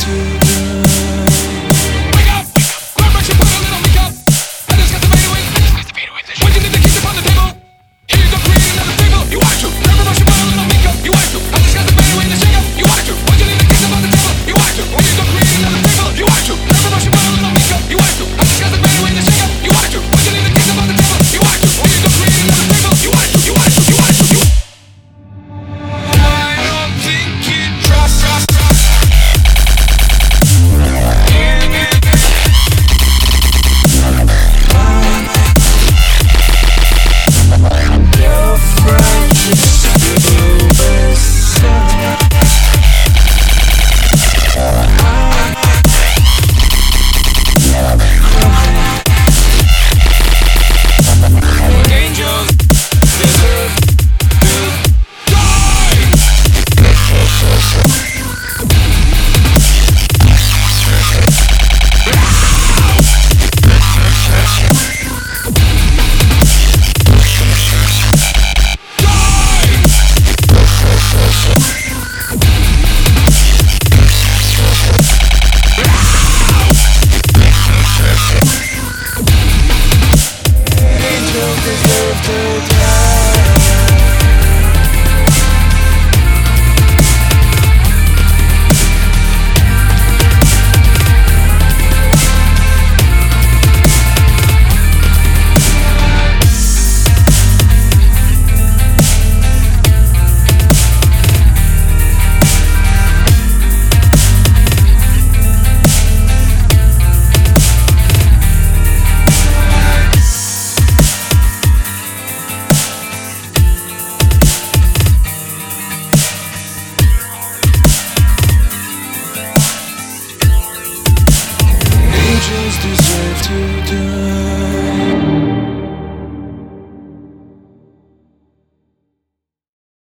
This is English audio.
to die. Wake up! Grab brush and put a little makeup. I just got the fade away. What you need to keep upon the table? Here you go, create another single. You want to? Grab a brush and put a little makeup. You want to? I just got the fade away to shake up. You want to? What you need to keep upon the table? You want to? Here you go, create another single. You want to? Grab a brush and put a little makeup. You want to? I just got the fade away to shake up. You want to? What you need to keep upon the table? You want to? Here you go, create another single. You want to? You want to? You want to? I don't think you trust. Your friend is Angels deserve to die. angels deserve to die. Angels deserve to die.